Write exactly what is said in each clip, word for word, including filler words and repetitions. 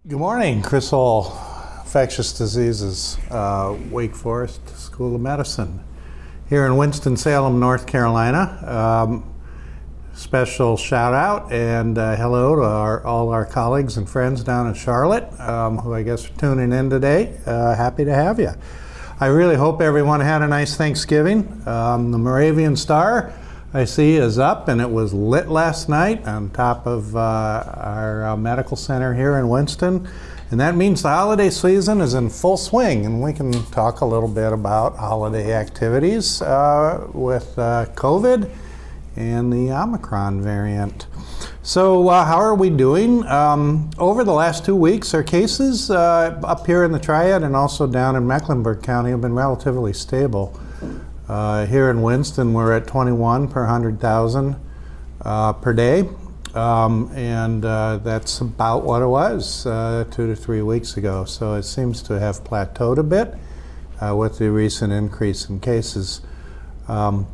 Good morning, Chris Hall, Infectious Diseases, uh, Wake Forest School of Medicine, here in Winston-Salem, North Carolina. Um, special shout out and uh, hello to our, all our colleagues and friends down in Charlotte, um, who I guess are tuning in today. Uh, happy to have you. I really hope everyone had a nice Thanksgiving. Um, the Moravian Star, I see, is up, and it was lit last night on top of uh, our uh, medical center here in Winston. And that means the holiday season is in full swing, and we can talk a little bit about holiday activities uh, with uh, COVID and the Omicron variant. So uh, how are we doing? Um, over the last two weeks, our cases uh, up here in the Triad and also down in Mecklenburg County have been relatively stable. Uh, here in Winston, we're at twenty-one per one hundred thousand uh, per day, um, and uh, that's about what it was uh, two to three weeks ago. So it seems to have plateaued a bit uh, with the recent increase in cases. Um,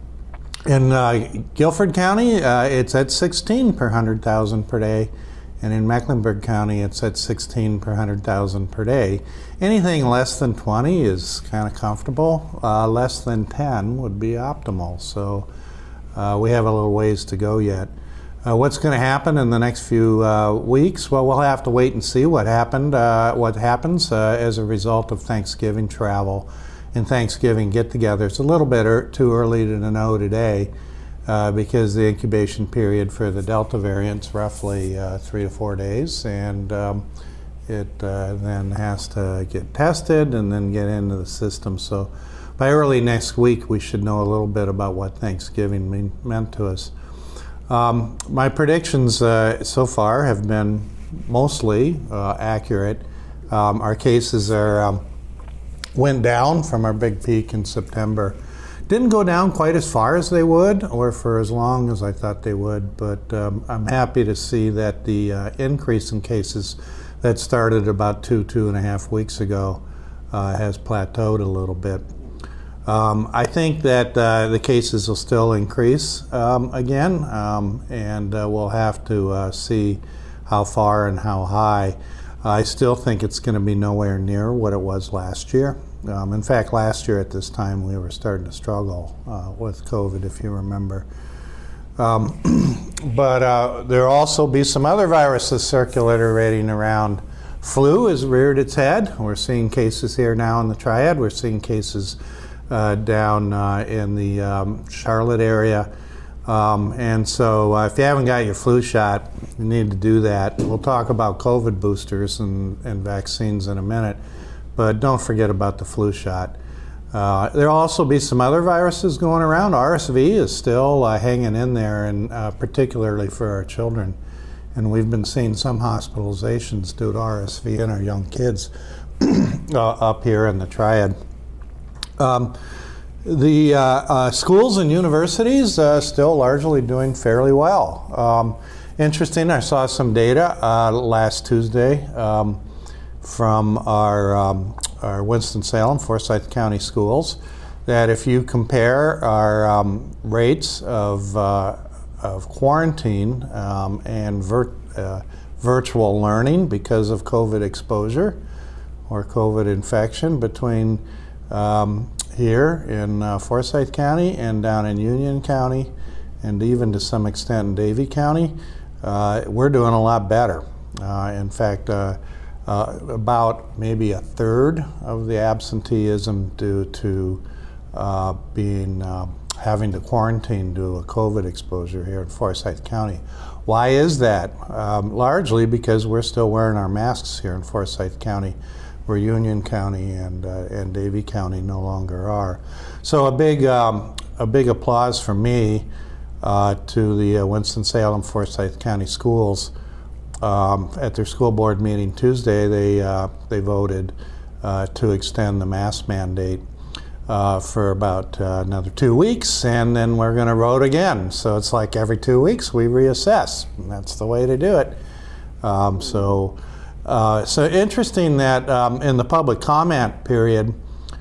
in uh, Guilford County, uh, it's at sixteen per one hundred thousand per day, and in Mecklenburg County, it's at sixteen per one hundred thousand per day. Anything less than twenty is kind of comfortable. Uh, less than ten would be optimal. So uh, we have a little ways to go yet. Uh, what's going to happen in the next few uh, weeks? Well, we'll have to wait and see what happened. Uh, what happens uh, as a result of Thanksgiving travel and Thanksgiving get-together. It's a little bit er- too early to know today. Uh, because the incubation period for the Delta variant is roughly uh, three to four days, and um, it uh, then has to get tested and then get into the system. So by early next week, we should know a little bit about what Thanksgiving mean, meant to us. Um, my predictions uh, so far have been mostly uh, accurate. Um, our cases are um, went down from our big peak in September. Didn't go down quite as far as they would, or for as long as I thought they would, but um, I'm happy to see that the uh, increase in cases that started about two, two and a half weeks ago uh, has plateaued a little bit. Um, I think that uh, the cases will still increase um, again, um, and uh, we'll have to uh, see how far and how high. I still think it's going to be nowhere near what it was last year. Um, in fact, last year at this time, we were starting to struggle uh, with COVID, if you remember. Um, but uh, there'll also be some other viruses circulating around. Flu has reared its head. We're seeing cases here now in the Triad. We're seeing cases uh, down uh, in the um, Charlotte area. Um, and so uh, if you haven't got your flu shot, you need to do that. We'll talk about COVID boosters and, and vaccines in a minute. But don't forget about the flu shot. Uh, there'll also be some other viruses going around. R S V is still uh, hanging in there, and uh, particularly for our children. And we've been seeing some hospitalizations due to R S V in our young kids uh, up here in the Triad. Um, the uh, uh, schools and universities uh, still largely doing fairly well. Um, interesting, I saw some data uh, last Tuesday. Um, from our, um, our Winston-Salem, Forsyth County schools, that if you compare our um, rates of, uh, of quarantine um, and vir- uh, virtual learning because of COVID exposure or COVID infection between um, here in uh, Forsyth County and down in Union County and even to some extent in Davie County, uh, we're doing a lot better. Uh, in fact, uh, Uh, about maybe a third of the absenteeism due to uh, being uh, having to quarantine due to a COVID exposure here in Forsyth County. Why is that? Um, largely because we're still wearing our masks here in Forsyth County, where Union County and uh, and Davie County no longer are. So a big um, a big applause from me uh, to the uh, Winston-Salem Forsyth County schools. Um, at their school board meeting Tuesday, they uh, they voted uh, to extend the mask mandate uh, for about uh, another two weeks, and then we're going to vote again. So it's like every two weeks we reassess, and that's the way to do it. Um, so, uh, so interesting that um, in the public comment period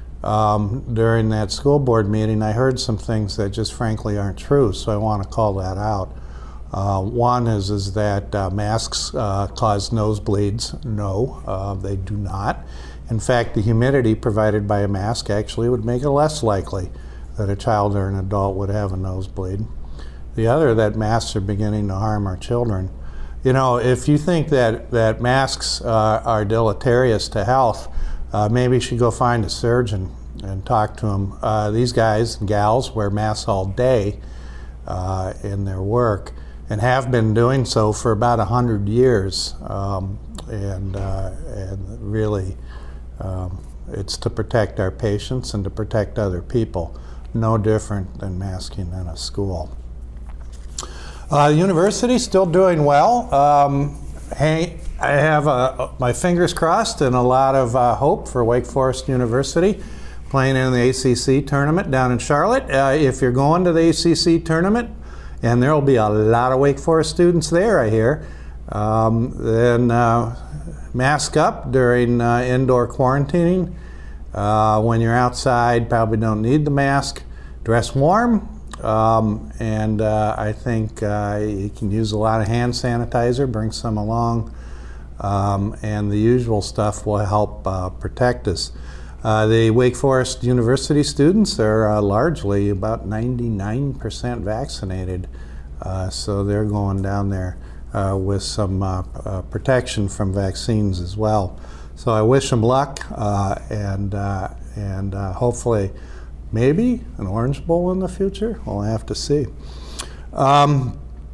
um, during that school board meeting, I heard some things that just frankly aren't true. So I want to call that out. Uh, one is, is that uh, masks uh, cause nosebleeds. No, uh, they do not. In fact, the humidity provided by a mask actually would make it less likely that a child or an adult would have a nosebleed. The other, that masks are beginning to harm our children. You know, if you think that, that masks uh, are deleterious to health, uh, maybe you should go find a surgeon and talk to them. Uh, these guys and gals wear masks all day uh, in their work, and have been doing so for about a hundred years. Um, and, uh, and really, um, it's to protect our patients and to protect other people. No different than masking in a school. Uh, the university's still doing well. Um, hey, I have uh, my fingers crossed and a lot of uh, hope for Wake Forest University playing in the A C C tournament down in Charlotte. Uh, if you're going to the A C C tournament, and there will be a lot of Wake Forest students there, I hear, um, then uh, mask up during uh, indoor quarantining. Uh, when you're outside, probably don't need the mask. Dress warm, um, and uh, I think uh, you can use a lot of hand sanitizer, bring some along, um, and the usual stuff will help uh, protect us. Uh, the Wake Forest University students are uh, largely about ninety-nine percent vaccinated, uh, so they're going down there uh, with some uh, uh, protection from vaccines as well. So I wish them luck, uh, and, uh, and uh, hopefully maybe an Orange Bowl in the future. We'll have to see. Um,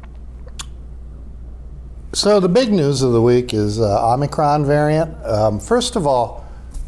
so the big news of the week is uh, Omicron variant. Um, first of all,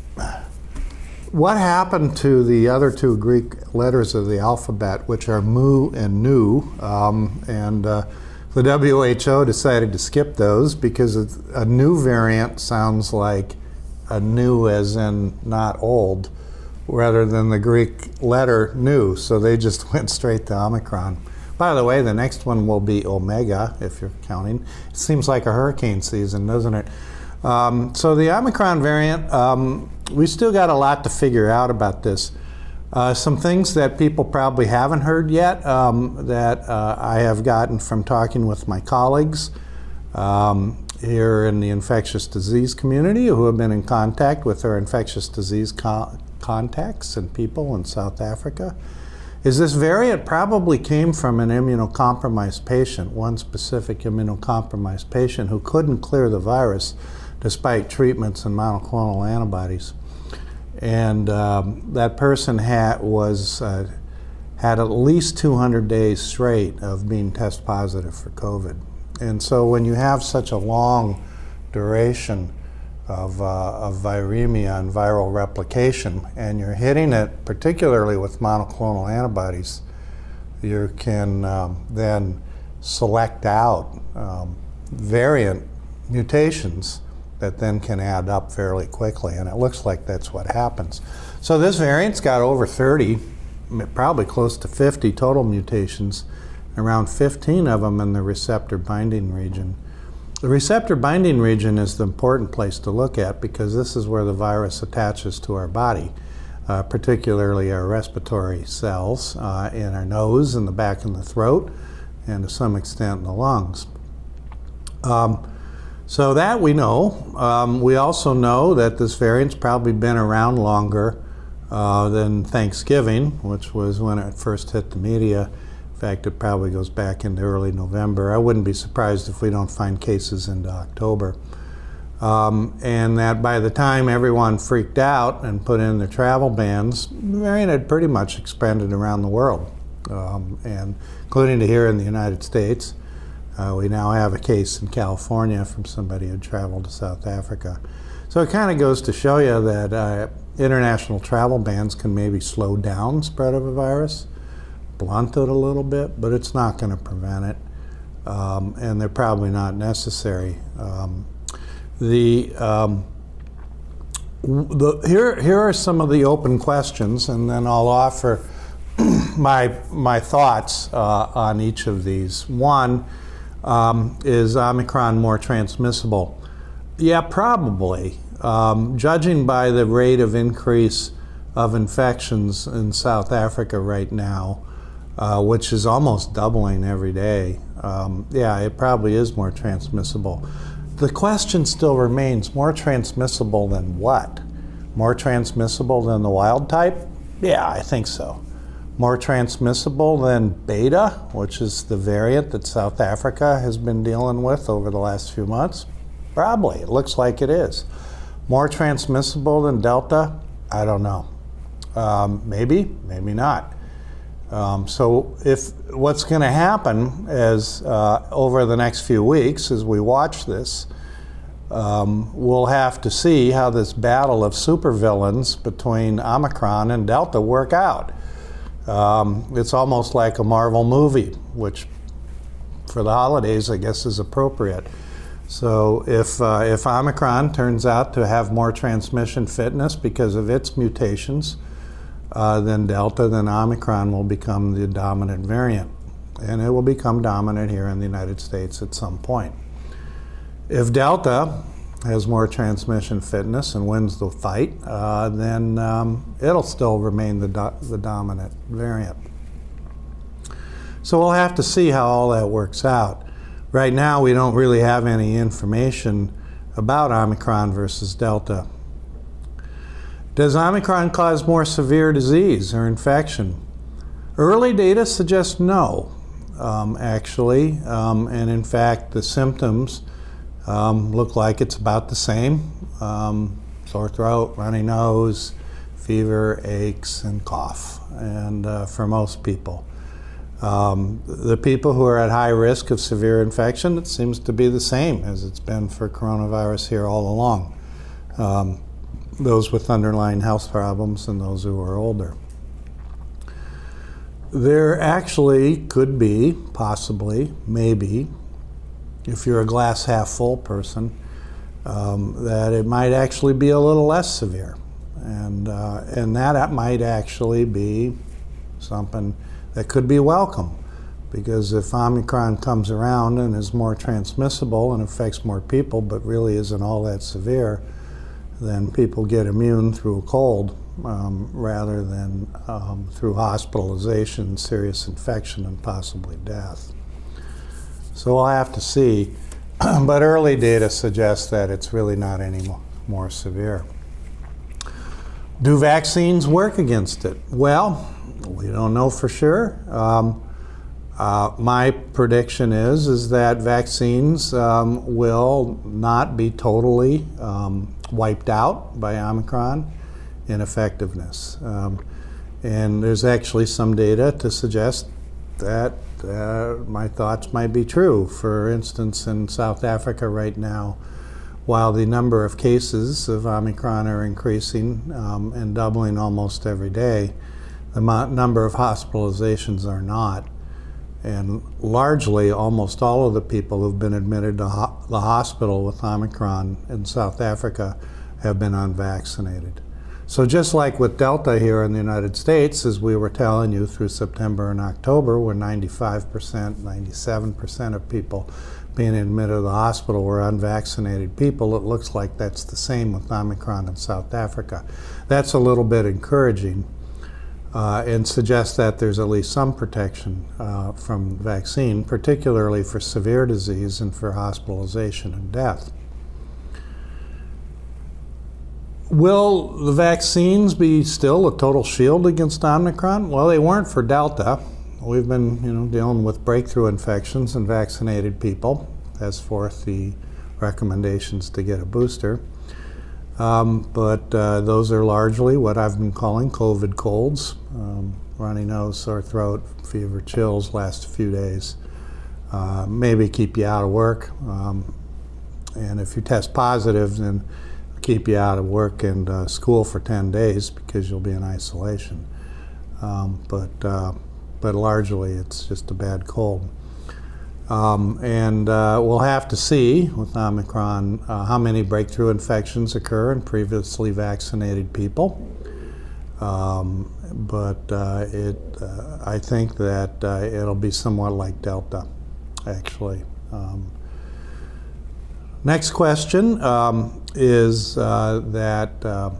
what happened to the other two Greek letters of the alphabet, which are mu and nu? Um, and uh, the W H O decided to skip those because a new variant sounds like a new as in not old, rather than the Greek letter nu. So they just went straight to Omicron. By the way, the next one will be Omega, if you're counting. It seems like a hurricane season, doesn't it? Um, so the Omicron variant, um, we still got a lot to figure out about this. Uh, some things that people probably haven't heard yet um, that uh, I have gotten from talking with my colleagues um, here in the infectious disease community who have been in contact with our infectious disease co contacts and people in South Africa, is this variant probably came from an immunocompromised patient, one specific immunocompromised patient who couldn't clear the virus despite treatments and monoclonal antibodies. And um, that person had, was, uh, had at least two hundred days straight of being test positive for COVID. And so when you have such a long duration of, uh, of viremia and viral replication, and you're hitting it particularly with monoclonal antibodies, you can um, then select out um, variant mutations that then can add up fairly quickly, and it looks like that's what happens. So this variant's got over thirty, probably close to fifty total mutations, around fifteen of them in the receptor binding region. The receptor binding region is the important place to look at because this is where the virus attaches to our body, uh, particularly our respiratory cells uh, in our nose, in the back of the throat, and to some extent in the lungs. Um, So that we know. Um, we also know that this variant's probably been around longer uh, than Thanksgiving, which was when it first hit the media. In fact, it probably goes back into early November. I wouldn't be surprised if we don't find cases into October. Um, and that by the time everyone freaked out and put in their travel bans, the variant had pretty much expanded around the world, um, and including to here in the United States. Uh, we now have a case in California from somebody who traveled to South Africa. So it kind of goes to show you that uh, international travel bans can maybe slow down spread of a virus, blunt it a little bit, but it's not going to prevent it, um, and they're probably not necessary. Um, the, um, the here here are some of the open questions, and then I'll offer my my thoughts uh, on each of these. One. Um, is Omicron more transmissible? Yeah, probably. Um, judging by the rate of increase of infections in South Africa right now, uh, which is almost doubling every day, Um, yeah, it probably is more transmissible. The question still remains, more transmissible than what? More transmissible than the wild type? Yeah, I think so. More transmissible than beta, which is the variant that South Africa has been dealing with over the last few months? Probably. It looks like it is. More transmissible than delta? I don't know. Um, maybe, maybe not. Um, so if what's going to happen is uh, over the next few weeks as we watch this, um, we'll have to see how this battle of supervillains between Omicron and Delta work out. Um, it's almost like a Marvel movie, which for the holidays I guess is appropriate. So if, uh, if Omicron turns out to have more transmission fitness because of its mutations, Uh, then Delta, then Omicron will become the dominant variant. And it will become dominant here in the United States at some point. If Delta has more transmission fitness and wins the fight, uh, then um, it'll still remain the, do the dominant variant. So we'll have to see how all that works out. Right now, we don't really have any information about Omicron versus Delta. Does Omicron cause more severe disease or infection? Early data suggests no, um, actually, um, and in fact the symptoms um, look like it's about the same. Um, sore throat, runny nose, fever, aches, and cough, and uh, for most people. Um, the people who are at high risk of severe infection, it seems to be the same as it's been for coronavirus here all along. Um, those with underlying health problems and those who are older. There actually could be, possibly, maybe, if you're a glass half full person, um, that it might actually be a little less severe. And, uh, and that might actually be something that could be welcome, because if Omicron comes around and is more transmissible and affects more people but really isn't all that severe, then people get immune through a cold um, rather than um, through hospitalization, serious infection, and possibly death. So we'll have to see, but early data suggests that it's really not any more, more severe. Do vaccines work against it? Well, we don't know for sure. Um, uh, my prediction is, is that vaccines um, will not be totally um, wiped out by Omicron in effectiveness. Um, and there's actually some data to suggest that uh, my thoughts might be true. For instance, in South Africa right now, while the number of cases of Omicron are increasing um, and doubling almost every day, the number of hospitalizations are not. And largely, almost all of the people who've been admitted to ho the hospital with Omicron in South Africa have been unvaccinated. So just like with Delta here in the United States, as we were telling you through September and October, where ninety-five percent, ninety-seven percent of people being admitted to the hospital were unvaccinated people, it looks like that's the same with Omicron in South Africa. That's a little bit encouraging. Uh, and suggests that there's at least some protection uh, from vaccine, particularly for severe disease and for hospitalization and death. Will the vaccines be still a total shield against Omicron? Well, they weren't for Delta. We've been, you know, dealing with breakthrough infections in vaccinated people, as forth the recommendations to get a booster. Um, but uh, those are largely what I've been calling COVID colds. Um, runny nose, sore throat, fever, chills last a few days. Uh, maybe keep you out of work. Um, and if you test positive, then keep you out of work and uh, school for ten days because you'll be in isolation. Um, but, uh, but largely it's just a bad cold. Um, and uh, we'll have to see with Omicron uh, how many breakthrough infections occur in previously vaccinated people. Um, but uh, it, uh, I think that uh, it'll be somewhat like Delta, actually. Um, next question um, is uh, that uh,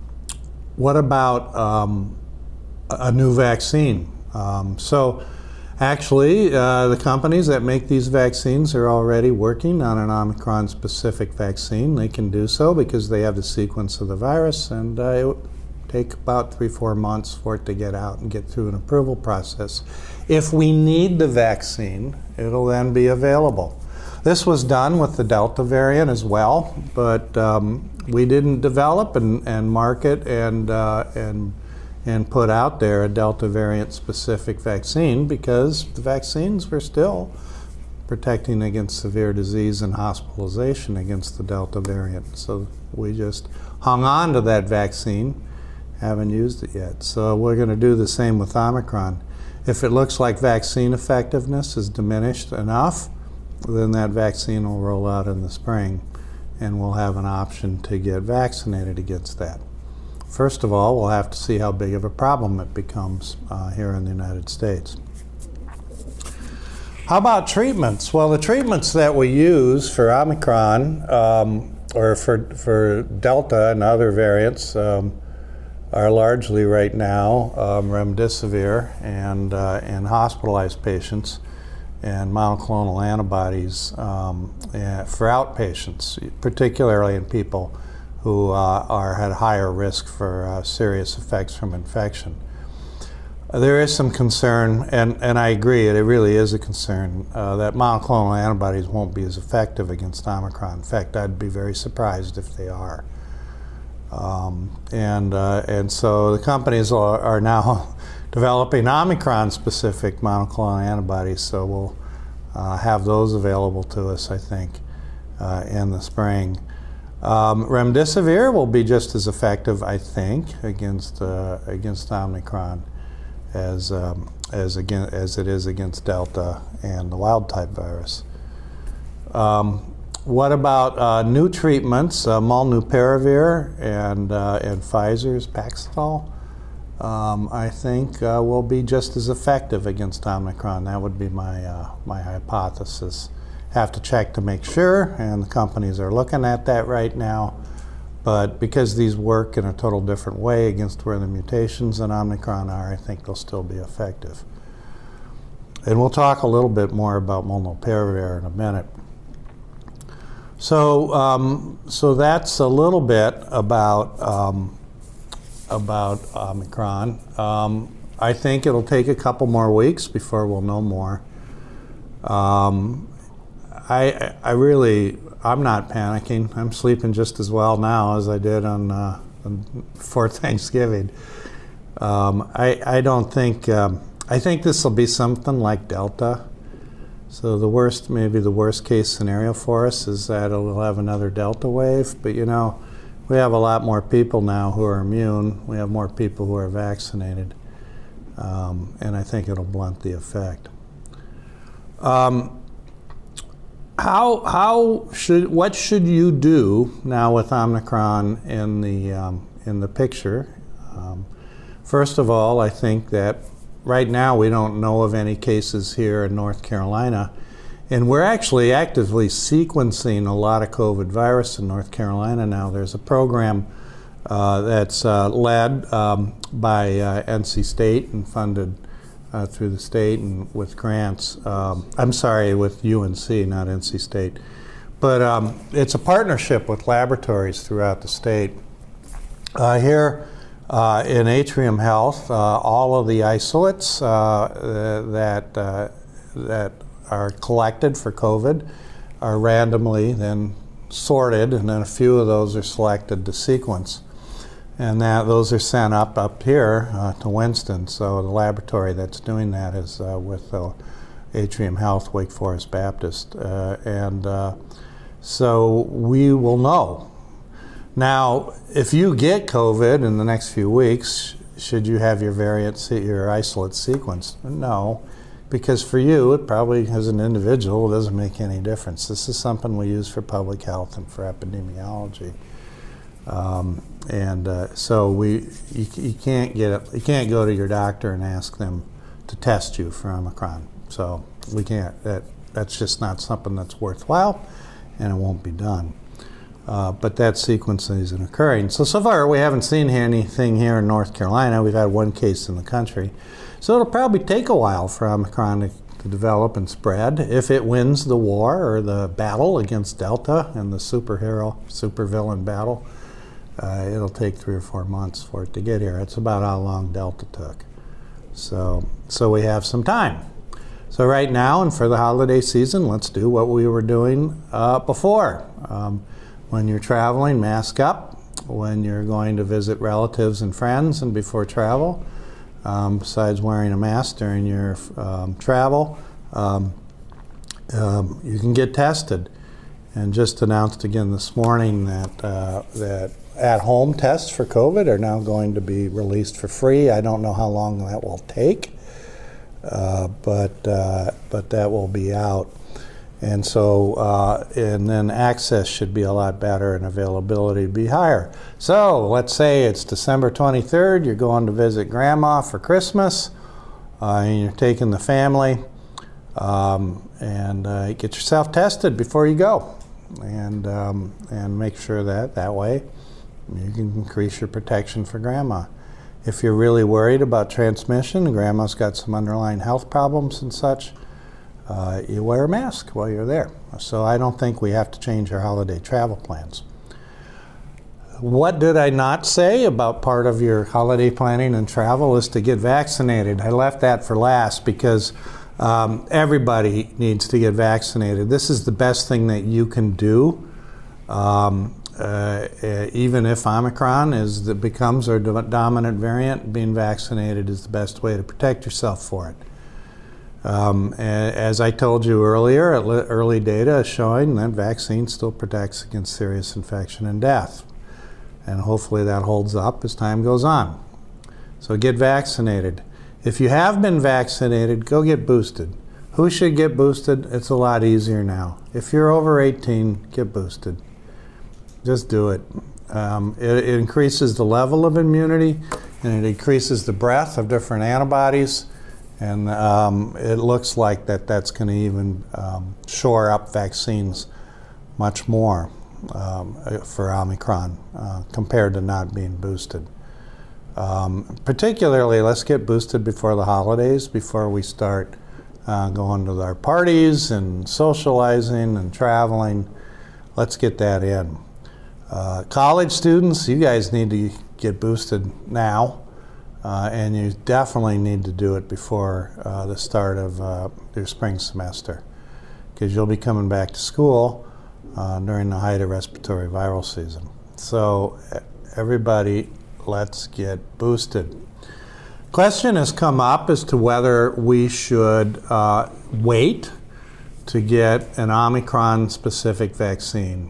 what about um, a new vaccine? Um, so. Actually, uh, the companies that make these vaccines are already working on an Omicron-specific vaccine. They can do so because they have the sequence of the virus, and uh, it will take about three, four months for it to get out and get through an approval process. If we need the vaccine, it'll then be available. This was done with the Delta variant as well, but um, we didn't develop and, and market and, uh, and and put out there a Delta variant specific vaccine because the vaccines were still protecting against severe disease and hospitalization against the Delta variant. So we just hung on to that vaccine, haven't used it yet. So we're going to do the same with Omicron. If it looks like vaccine effectiveness is diminished enough, then that vaccine will roll out in the spring and we'll have an option to get vaccinated against that. First of all, we'll have to see how big of a problem it becomes uh, here in the United States. How about treatments? Well, the treatments that we use for Omicron um, or for, for Delta and other variants um, are largely right now um, remdesivir and, uh, and hospitalized patients and monoclonal antibodies um, for outpatients, particularly in people who uh, are at higher risk for uh, serious effects from infection. Uh, there is some concern, and, and I agree, it really is a concern, uh, that monoclonal antibodies won't be as effective against Omicron. In fact, I'd be very surprised if they are. Um, and, uh, and so the companies are, are now developing Omicron-specific monoclonal antibodies, so we'll uh, have those available to us, I think, uh, in the spring. Um, remdesivir will be just as effective, I think, against uh, against Omicron as um, as again as it is against Delta and the wild-type virus. Um, what about uh, new treatments? Uh, molnupiravir and uh, and Pfizer's Paxlovid, um, I think, uh, will be just as effective against Omicron. That would be my uh, my hypothesis. Have to check to make sure, and the companies are looking at that right now. But because these work in a total different way against where the mutations in Omicron are, I think they'll still be effective. And we'll talk a little bit more about molnupiravir in a minute. So, um, so that's a little bit about um, about Omicron. Um, I think it'll take a couple more weeks before we'll know more. Um, I, I really, I'm not panicking. I'm sleeping just as well now as I did on, uh, on before Thanksgiving. Um, I, I don't think, um, I think this will be something like Delta. So the worst, maybe the worst case scenario for us is that we'll have another Delta wave. But you know, we have a lot more people now who are immune. We have more people who are vaccinated. Um, and I think it'll blunt the effect. Um, How, how should, what should you do now with Omicron in the, um, in the picture? Um, first of all, I think that right now we don't know of any cases here in North Carolina, and we're actually actively sequencing a lot of COVID virus in North Carolina now. There's a program uh, that's uh, led um, by uh, N C State and funded Uh, through the state and with grants. Um, I'm sorry, with U N C, not N C State. But um, it's a partnership with laboratories throughout the state. Uh, here uh, in Atrium Health, uh, all of the isolates uh, that, uh, that are collected for COVID are randomly then sorted, and then a few of those are selected to sequence. And that, those are sent up up here uh, to Winston. So the laboratory that's doing that is uh, with uh, Atrium Health, Wake Forest Baptist. Uh, and uh, so we will know. Now, if you get COVID in the next few weeks, should you have your variant, your isolate sequenced? No, because for you, it probably, as an individual, it doesn't make any difference. This is something we use for public health and for epidemiology. Um, and uh, so we, you, you can't get it, you can't go to your doctor and ask them to test you for Omicron. So we can't. That that's just not something that's worthwhile, and it won't be done. Uh, but that sequencing isn't occurring. So, so far we haven't seen anything here in North Carolina. We've had one case in the country. So it'll probably take a while for Omicron to, to develop and spread. If it wins the war or the battle against Delta and the superhero, supervillain battle, uh, it'll take three or four months for it to get here. It's about how long Delta took. So, so we have some time. So right now and for the holiday season, let's do what we were doing uh, before. Um, When you're traveling, mask up. When you're going to visit relatives and friends and before travel, um, besides wearing a mask during your um, travel, um, um, you can get tested. And just announced again this morning that, uh, that at-home tests for COVID are now going to be released for free. I don't know how long that will take, uh, but, uh, but that will be out. And so, uh, and then access should be a lot better and availability be higher. So let's say it's December twenty-third, you're going to visit grandma for Christmas, uh, and you're taking the family, um, and uh, get yourself tested before you go. And, um, and make sure that that way you can increase your protection for grandma. If you're really worried about transmission, grandma's got some underlying health problems and such, Uh, you wear a mask while you're there. So I don't think we have to change our holiday travel plans. What did I not say about part of your holiday planning and travel is to get vaccinated. I left that for last because um, everybody needs to get vaccinated. This is the best thing that you can do. Um, uh, even if Omicron is the, becomes our do dominant variant, being vaccinated is the best way to protect yourself for it. Um, as I told you earlier, early data is showing that vaccine still protects against serious infection and death. And hopefully that holds up as time goes on. So get vaccinated. If you have been vaccinated, go get boosted. Who should get boosted? It's a lot easier now. If you're over eighteen, get boosted. Just do it. Um, it, it increases the level of immunity, and it increases the breadth of different antibodies. And um, it looks like that that's going to even um, shore up vaccines much more um, for Omicron uh, compared to not being boosted. Um, particularly, let's get boosted before the holidays, before we start uh, going to our parties and socializing and traveling. Let's get that in. Uh, college students, you guys need to get boosted now. Uh, and you definitely need to do it before uh, the start of uh, your spring semester, because you'll be coming back to school uh, during the height of respiratory viral season. So everybody, let's get boosted. Question has come up as to whether we should uh, wait to get an Omicron-specific vaccine.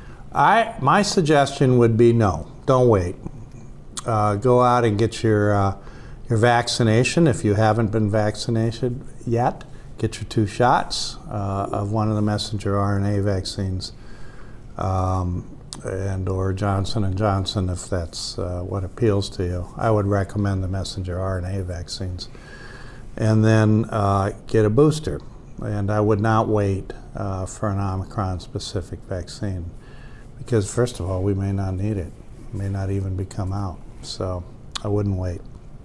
I, my suggestion would be no, don't wait. Uh, go out and get your uh, your vaccination if you haven't been vaccinated yet. Get your two shots uh, of one of the messenger R N A vaccines, um, and or Johnson and Johnson if that's uh, what appeals to you. I would recommend the messenger R N A vaccines, and then uh, get a booster. And I would not wait uh, for an Omicron-specific vaccine, because first of all, we may not need it. It may not even become out. So I wouldn't wait.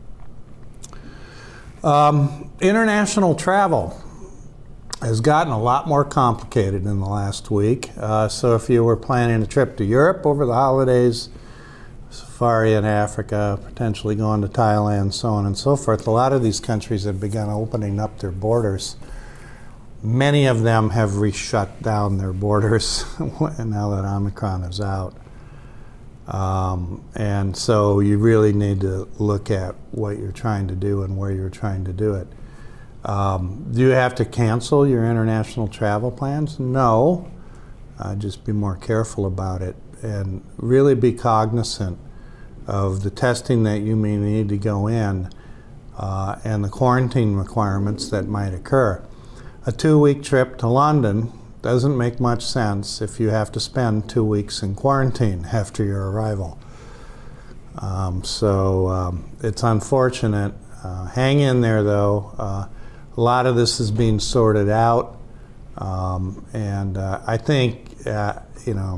Um, international travel has gotten a lot more complicated in the last week. Uh, so if you were planning a trip to Europe over the holidays, safari in Africa, potentially going to Thailand, so on and so forth, a lot of these countries have begun opening up their borders. Many of them have reshut down their borders now that Omicron is out. Um, and so you really need to look at what you're trying to do and where you're trying to do it. Um, do you have to cancel your international travel plans? No. Uh, just be more careful about it and really be cognizant of the testing that you may need to go in uh, and the quarantine requirements that might occur. A two-week trip to London doesn't make much sense if you have to spend two weeks in quarantine after your arrival. Um, so um, it's unfortunate. Uh, hang in there, though. Uh, a lot of this is being sorted out, um, and uh, I think uh, you know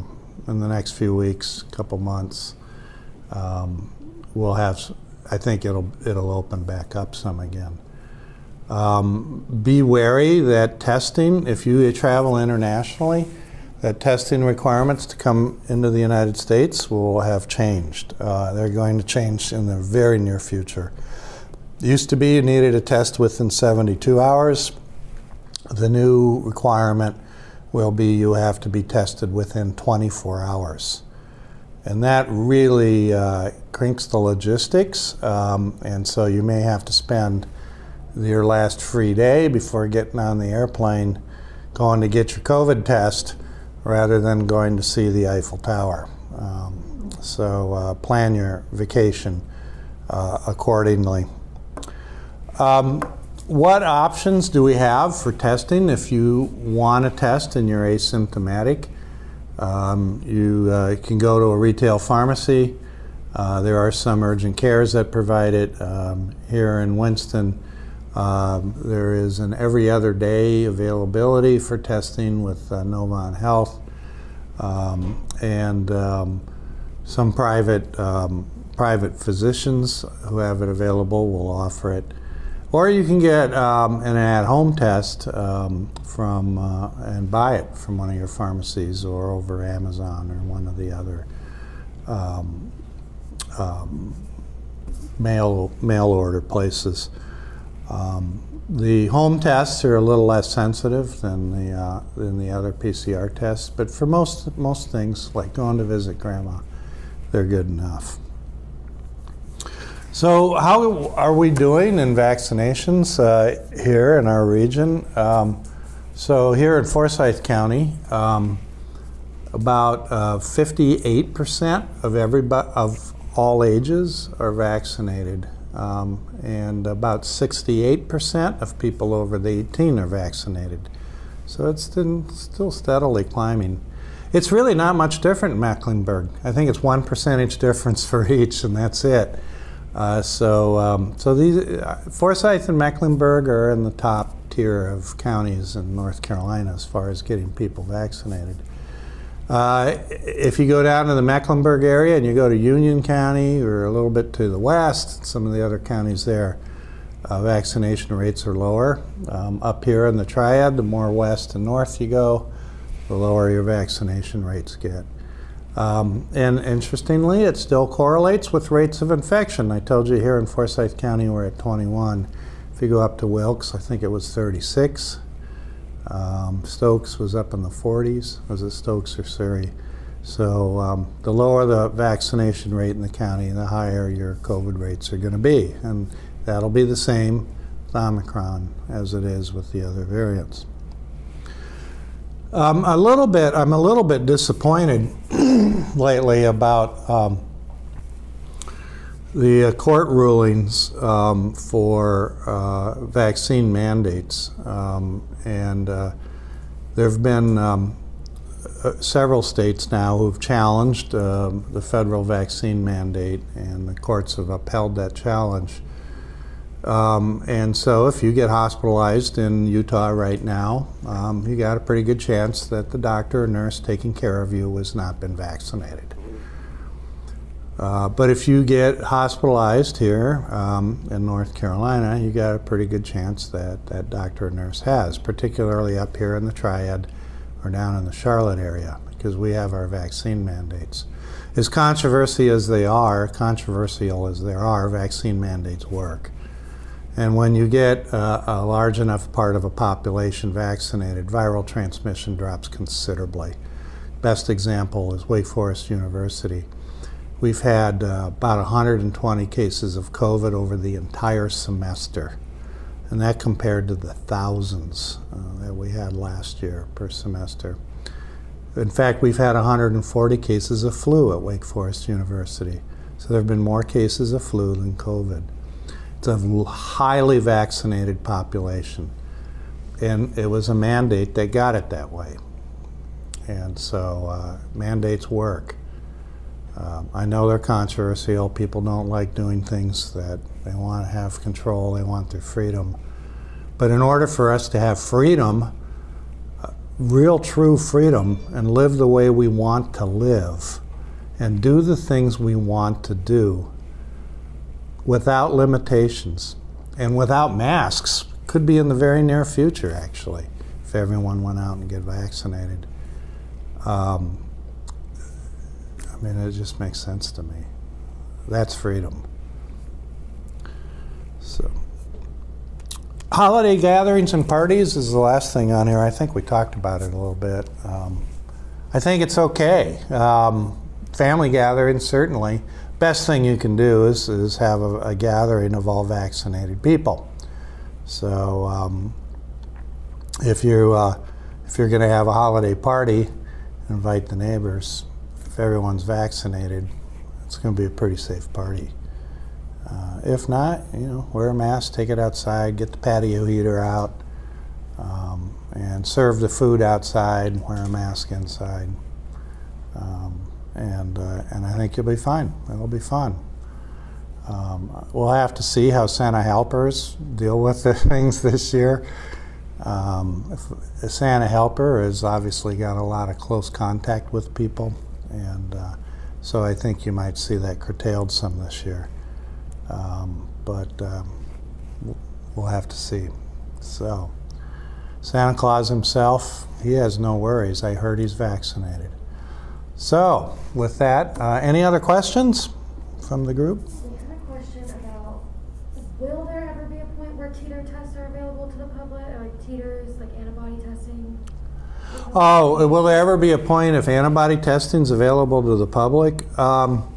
in the next few weeks, couple months, um, we'll have, I think it'll, it'll open back up some again. Um, be wary that testing, if you travel internationally, that testing requirements to come into the United States will have changed. Uh, they're going to change in the very near future. It used to be you needed a test within seventy-two hours. The new requirement will be you have to be tested within twenty-four hours. And that really uh, crinks the logistics, um, and so you may have to spend your last free day before getting on the airplane going to get your COVID test rather than going to see the Eiffel Tower. Um, so uh, plan your vacation uh, accordingly. Um, what options do we have for testing if you want to test and you're asymptomatic? Um, you uh, can go to a retail pharmacy. Uh, there are some urgent cares that provide it. Um, here in Winston, um, there is an every other day availability for testing with uh, Novant Health, um, and um, some private um, private physicians who have it available will offer it. Or you can get um, an at-home test um, from uh, and buy it from one of your pharmacies or over Amazon or one of the other um, um, mail mail order places. Um, the home tests are a little less sensitive than the uh, than the other P C R tests, but for most most things, like going to visit grandma, they're good enough. So how are we doing in vaccinations uh, here in our region? Um, so here in Forsyth County, um, about uh, fifty-eight percent of everybody of all ages are vaccinated, um, and about sixty-eight percent of people over the eighteen are vaccinated. So it's been still steadily climbing. It's really not much different in Mecklenburg. I think it's one percentage difference for each, and that's it. Uh, so, um, so these uh, Forsyth and Mecklenburg are in the top tier of counties in North Carolina as far as getting people vaccinated. Uh, if you go down to the Mecklenburg area and you go to Union County or a little bit to the west, some of the other counties there, uh, vaccination rates are lower. Um, up here in the Triad, the more west and north you go, the lower your vaccination rates get. Um, and interestingly, it still correlates with rates of infection. I told you here in Forsyth County we're at twenty-one. If you go up to Wilkes, I think it was thirty-six. Um, Stokes was up in the forties. Was it Stokes or Surrey? So um, the lower the vaccination rate in the county, the higher your COVID rates are going to be. And that'll be the same with Omicron as it is with the other variants. Um, a little bit, I'm a little bit disappointed lately about um, the uh, court rulings um, for uh, vaccine mandates. Um, and uh, there have been um, uh, several states now who've challenged uh, the federal vaccine mandate, and the courts have upheld that challenge. Um, and so if you get hospitalized in Utah right now, um, you got a pretty good chance that the doctor or nurse taking care of you has not been vaccinated. Uh, but if you get hospitalized here um, in North Carolina, you got a pretty good chance that that doctor or nurse has, particularly up here in the Triad or down in the Charlotte area, because we have our vaccine mandates. As controversial as they are, controversial as there are, vaccine mandates work. And when you get uh, a large enough part of a population vaccinated, viral transmission drops considerably. Best example is Wake Forest University. We've had uh, about one hundred twenty cases of COVID over the entire semester, and that compared to the thousands uh, that we had last year per semester. In fact, we've had one hundred forty cases of flu at Wake Forest University, so there have been more cases of flu than COVID. It's a highly vaccinated population, and it was a mandate that got it that way. And so uh, mandates work. Um, I know they're controversial. People don't like doing things that they want to have control, they want their freedom. But in order for us to have freedom, uh, real true freedom and live the way we want to live and do the things we want to do without limitations and without masks. Could be in the very near future, actually, if everyone went out and get vaccinated. Um, I mean, it just makes sense to me. That's freedom. So, holiday gatherings and parties is the last thing on here. I think we talked about it a little bit. Um, I think it's okay. Um, family gatherings, certainly. Best thing you can do is, is have a, a gathering of all vaccinated people. So um, if you uh, if you're going to have a holiday party, invite the neighbors. If everyone's vaccinated, it's going to be a pretty safe party. Uh, if not, you know, wear a mask, take it outside, get the patio heater out, um, and serve the food outside. Wear a mask inside. Um, And, uh, and I think you'll be fine. It'll be fun. Um, we'll have to see how Santa helpers deal with the things this year. Um, if, a Santa helper has obviously got a lot of close contact with people, and uh, so I think you might see that curtailed some this year. Um, but um, we'll have to see. So, Santa Claus himself, he has no worries. I heard he's vaccinated. So, with that, uh, any other questions from the group? We had a question about, will there ever be a point where teeter tests are available to the public, like teeters, like antibody testing? Oh, will there ever be a point if antibody testing is available to the public? Um,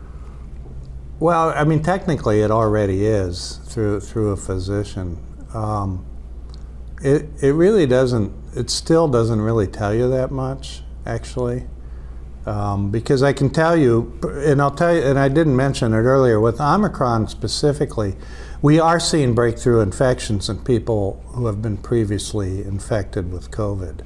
well, I mean, technically it already is through through a physician. Um, it it really doesn't. It still doesn't really tell you that much, actually. Um, because I can tell you, and I'll tell you, and I didn't mention it earlier, with Omicron specifically, we are seeing breakthrough infections in people who have been previously infected with COVID,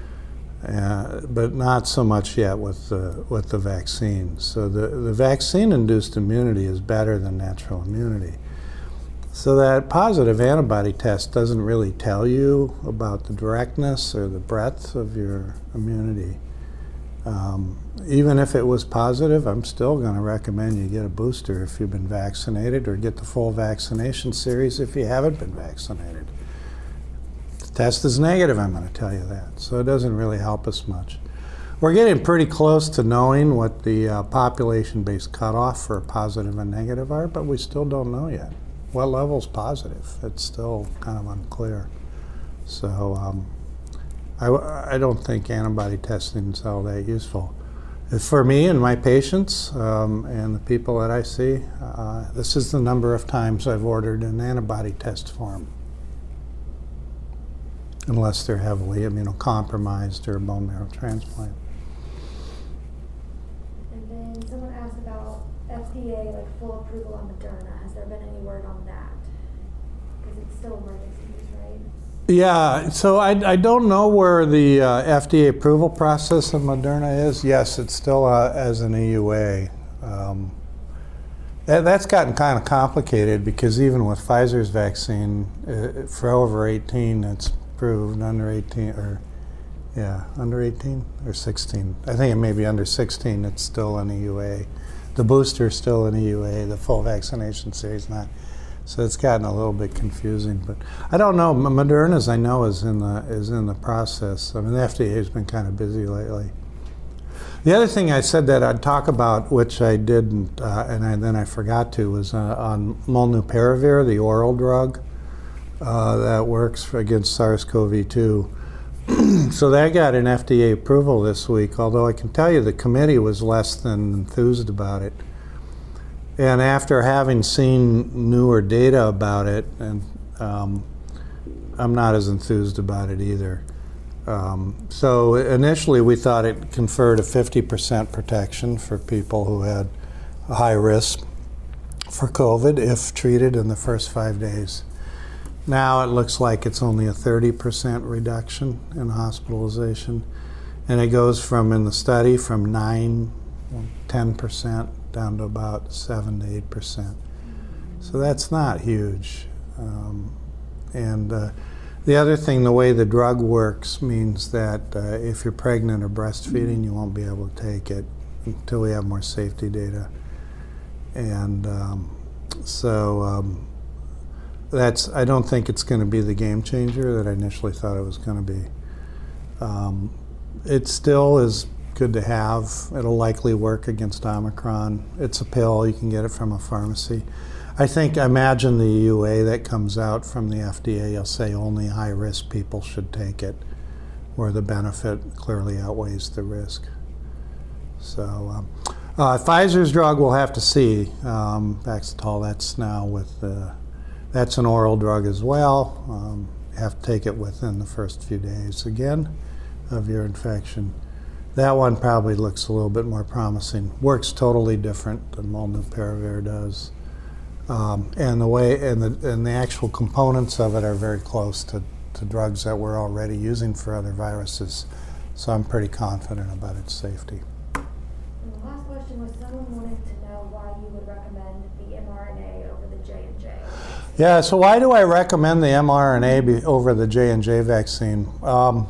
uh, but not so much yet with the, with the vaccine. So the, the vaccine-induced immunity is better than natural immunity. So that positive antibody test doesn't really tell you about the directness or the breadth of your immunity. Um, even if it was positive, I'm still going to recommend you get a booster if you've been vaccinated, or get the full vaccination series if you haven't been vaccinated. If the test is negative, I'm going to tell you that. So it doesn't really help us much. We're getting pretty close to knowing what the uh, population-based cutoff for positive and negative are, but we still don't know yet. What level's positive? It's still kind of unclear. So um, I, I don't think antibody testing is all that useful. For me and my patients um, and the people that I see, uh, this is the number of times I've ordered an antibody test form, unless they're heavily immunocompromised or bone marrow transplant. And then someone asked about F D A, like full approval on Moderna. Has there been any word on that? Because it's still emergency use, right? Yeah, so I, I don't know where the uh, F D A approval process of Moderna is. Yes, it's still uh, as an E U A. Um, that, that's gotten kind of complicated because even with Pfizer's vaccine, uh, for over eighteen, it's approved. Under eighteen, or yeah, under eighteen or sixteen. I think it may be under sixteen, it's still an E U A. The booster is still an E U A, the full vaccination series not. So it's gotten a little bit confusing, but I don't know. Moderna's, I know, is in the is in the process. I mean, the F D A has been kind of busy lately. The other thing I said that I'd talk about, which I didn't, uh, and I, then I forgot to, was uh, on molnupiravir, the oral drug uh, that works for, against SARS CoV two. So that got an F D A approval this week. Although I can tell you, the committee was less than enthused about it. And after having seen newer data about it, and um, I'm not as enthused about it either. Um, so initially we thought it conferred a fifty percent protection for people who had a high risk for COVID if treated in the first five days. Now it looks like it's only a thirty percent reduction in hospitalization. And it goes from, in the study, from nine, ten percent down to about seven to eight percent. So that's not huge. Um, and uh, The other thing, the way the drug works means that uh, if you're pregnant or breastfeeding, you won't be able to take it until we have more safety data. And um, so um, that's, I don't think it's going to be the game changer that I initially thought it was going to be. Um, it still is good to have. It'll likely work against Omicron. It's a pill. You can get it from a pharmacy. I think, I imagine the E U A that comes out from the F D A will say only high-risk people should take it, where the benefit clearly outweighs the risk. So um, uh, Pfizer's drug we'll have to see. Um, Vaxitol, that's now with, uh, that's an oral drug as well. Um, you have to take it within the first few days again of your infection. That one probably looks a little bit more promising. Works totally different than molnupiravir does. Um, and the way and the and the actual components of it are very close to, to drugs that we're already using for other viruses. So I'm pretty confident about its safety. And the last question was, someone wanted to know why you would recommend the mRNA over the J and J. Yeah, so why do I recommend the mRNA be, over the J and J vaccine? Um,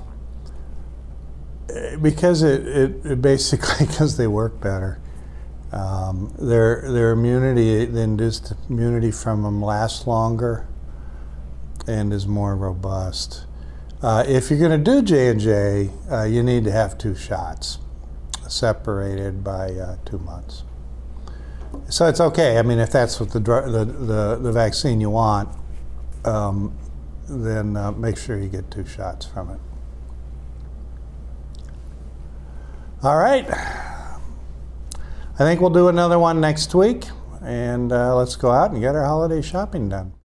because it, it, it basically because they work better. Um, their their immunity, the induced immunity from them lasts longer and is more robust. Uh, if you're going to do J and J, uh, you need to have two shots, separated by uh, two months. So it's okay. I mean, if that's what the the the, the vaccine you want, um, then uh, make sure you get two shots from it. All right. I think we'll do another one next week, and uh, let's go out and get our holiday shopping done.